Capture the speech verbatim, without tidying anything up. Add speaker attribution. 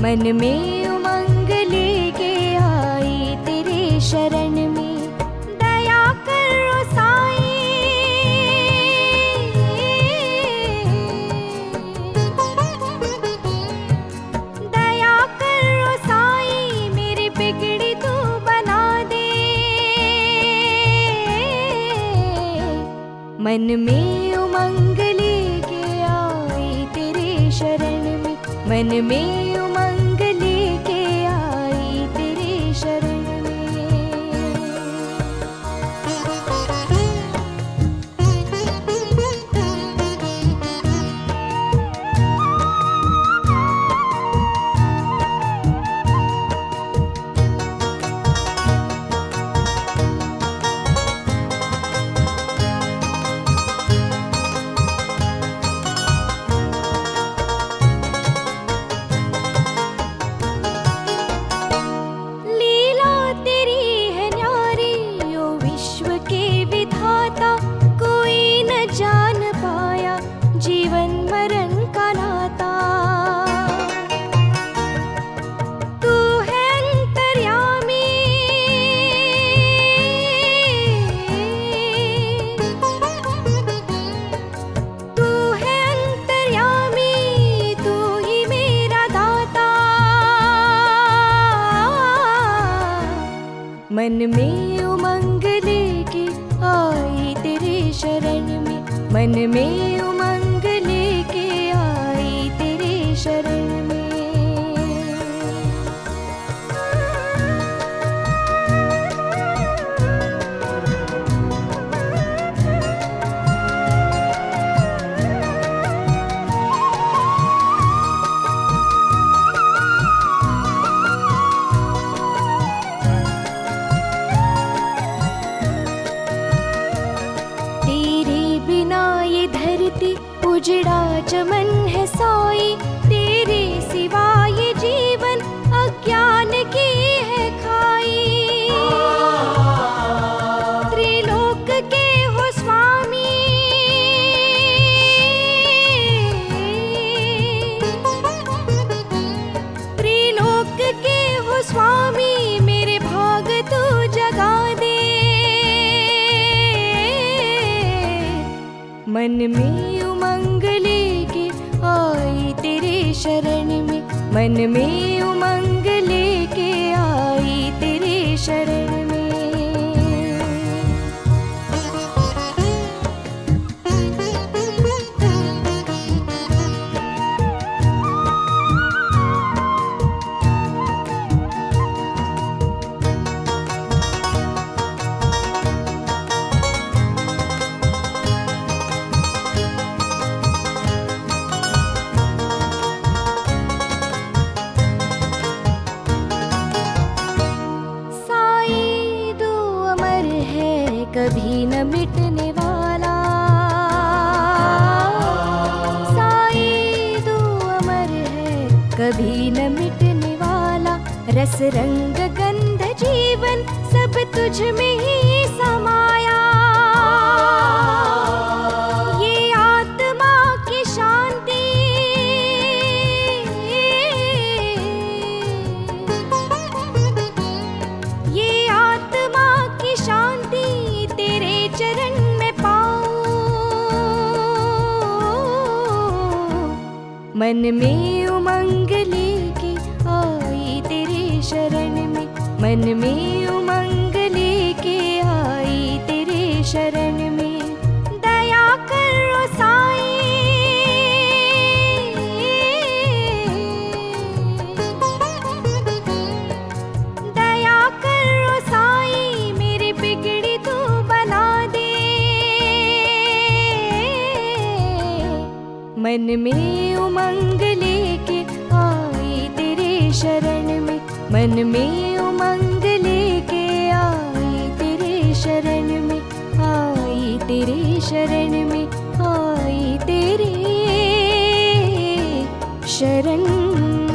Speaker 1: मन में उमंग लेके आई तेरे शरण में, दया कर ओ साईं। दया कर ओ साईं, मेरी बिगड़ी तू बना दे। मन में उमंग लेके आई तेरे शरण में, मन में उमंग लेके आई तेरे शरण में। कोई न जान पाया जीवन मरण का नाता। तू है अंतर्यामी, तू है अंतर्यामी, तू ही मेरा दाता। मन में उमंग लेके आई तेरे शरण में, मन में उमंग लेके आई तेरे शरण में। धरती उजड़ा चमन है सोई, तेरे सिवा ये जीवन अज्ञान की है खाई। त्रिलोक के हो स्वामी, त्रिलोक के हो स्वामी, मेरे भाग तू जगा दे। मन में उमंग लेके आई तेरे शरण में, मन में उमंग लेके आई तेरे शरण में। कभी न मिटने वाला साईं, तू अमर है कभी न मिटने वाला। रस रंग गंध जीवन सब तुझ में ही समाया। ये आत्मा की शांति, ये आत्मा की शांति तेरे चरण में पाऊं। मन में उमंग लेके आई तेरे शरण में, मन में उमंग लेके आई तेरे शरण में। दया कर ओ साईं, दया कर ओ साईं, मेरी बिगड़ी तू बना दे। मन में उमंग लेके आई तेरे शरण में, मन में उमंग लेके आई तेरे शरण में, आई तेरे शरण में, आई तेरे शरण